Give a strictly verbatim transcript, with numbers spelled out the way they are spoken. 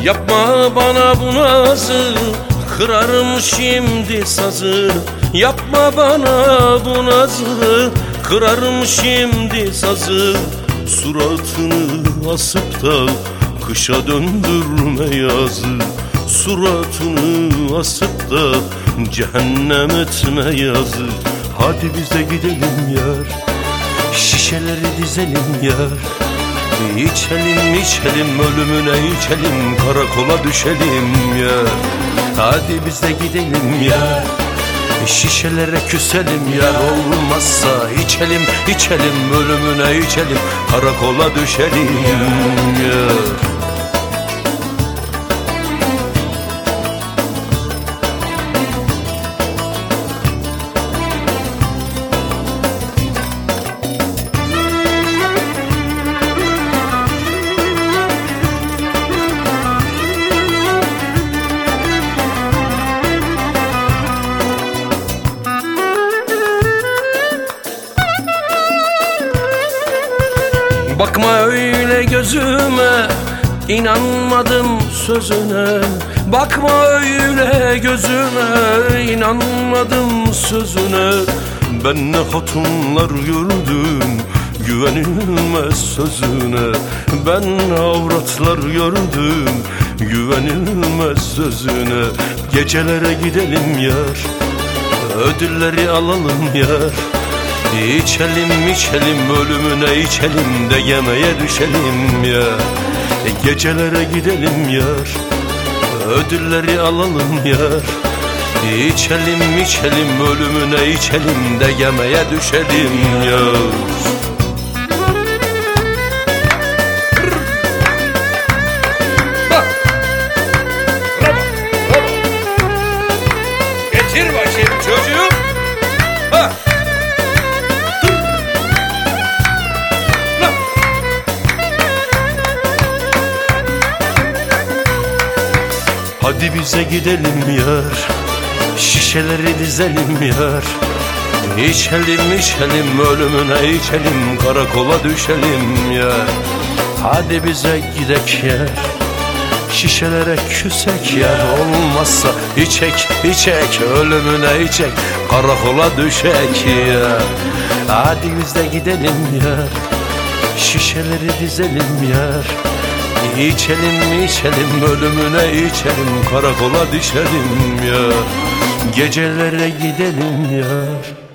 Yapma bana bu nazı, kırarım şimdi sazı. Yapma bana bu nazı, kırarım şimdi sazı. Suratını asıp da kışa döndürme yazı. Suratını asıp da cehennem etme yazı. Hadi biz de gidelim yar, şişeleri dizelim yar. İçelim içelim ölümüne içelim, karakola düşelim ya. Hadi biz de gidelim ya, şişelere küselim ya. Olmazsa içelim içelim ölümüne içelim, karakola düşelim ya. Bakma öyle gözüme, inanmadım sözüne. Bakma öyle gözüme, inanmadım sözüne. Ben ne hatunlar gördüm, güvenilmez sözüne. Ben avratlar gördüm, güvenilmez sözüne. Gecelere gidelim yar, ödülleri alalım yar. İçelim içelim ölümüne içelim de yemeğe düşelim ya. Gecelere gidelim yar, ödülleri alalım yar. İçelim içelim ölümüne içelim de yemeğe düşelim ya. Getir bakayım çocuğum. Ha. Hadi bize gidelim yar, şişeleri dizelim yar. İçelim içelim ölümüne içelim, karakola düşelim ya. Hadi bize gidek yar, şişelere küsek yar. Olmazsa içek içek ölümüne içek, karakola düşek ya. Hadi biz de gidelim yar, şişeleri dizelim yar. İçelim içelim ölümüne içelim, karakola düşelim ya. Gecelere gidelim ya.